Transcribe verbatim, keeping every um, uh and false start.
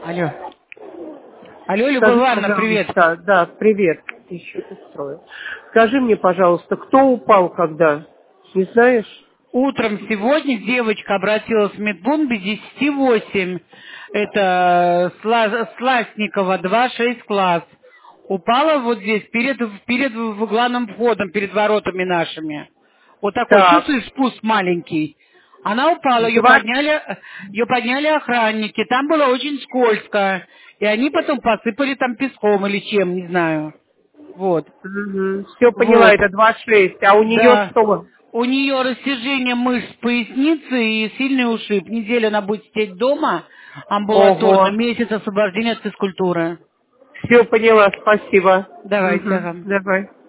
Алло. Алло, Любовь Скажи, Ивановна, привет. пожалуйста, да, привет. Еще устроил. Скажи мне, пожалуйста, кто упал когда? Не знаешь? Утром сегодня девочка обратилась в медпункт без десяти восемь. Это Сла- Сласникова, два шесть класс. Упала вот здесь, перед, перед в- главным входом, перед воротами нашими. Вот такой, Так, чувствуешь, спуск маленький. Она упала, ее два... подняли, ее подняли охранники. Там было очень скользко. И они потом посыпали там песком или чем, не знаю. Вот. Все поняла, Вот. это два шесть. А у нее Да. что? У нее растяжение мышц поясницы и сильный ушиб. Неделю она будет сидеть дома амбулаторно, Ого. месяц освобождения от физкультуры. Все поняла, спасибо. Давайте, Угу. ага. Давай.